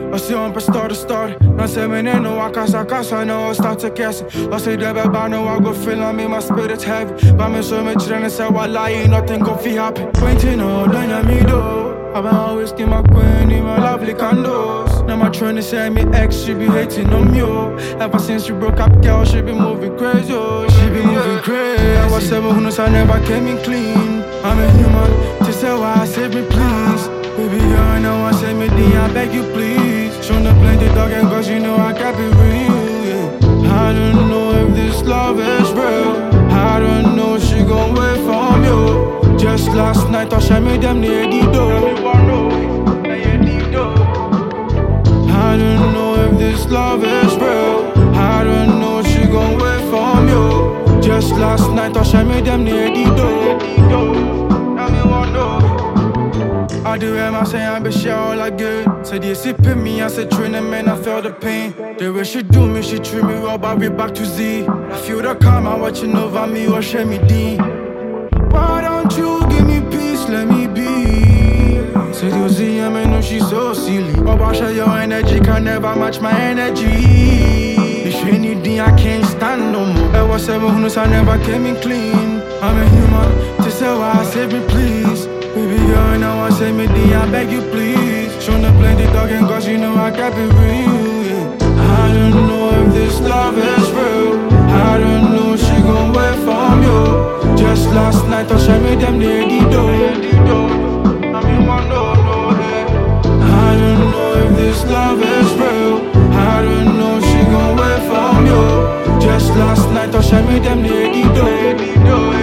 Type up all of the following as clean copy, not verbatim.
Og se om på start. Não sei menino, a casa, não start to guess. Og se det bare nu, I go feeling me, my spirit's heavy. Bare med så med træne, så I lie, nothing go feel happy. Pointing all down at me though. I've been always give my queen in my lovely condos. Now my trying to say me ex, she be hating on you. Ever since you broke up, girl, she be moving crazy, oh. She be moving crazy. I was 700, so I never came in clean. I'm a human, just say why, save me please. Baby girl, now I say me D, I beg you please. Show the plenty dog and cause you know I can't be real, yeah. I don't know if this love is real. I don't know she gon' wait from you. Just last night I shot me them near the door. I don't know if this love is real. I don't know she gon' wait from you. Just last night I shot me them near the door. I do am I say I'm be sure all I get. Say they sipping me, I say training man, I feel the pain. The way she do me, she treat me well, but we back to Z. I feel the karma watching over me or share me D. Why don't you give me peace, let me be? Say you see, I know she's so silly. But I share your energy, can never match my energy. If anything I can't stand no more. I was 700, so I never came in clean. I'm a human, just say why, save me please. Baby girl, now I say me D, I beg you please. Show the plenty dog and cause you know I can't be real, yeah. I don't know if this love is real. I don't know she gon' wait from you. Just last night I shot me them near the door. I don't know if this love is real. I don't know she gon' wait from you. Just last night I shot me them near the door.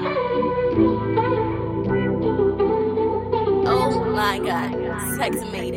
Oh my God, sex made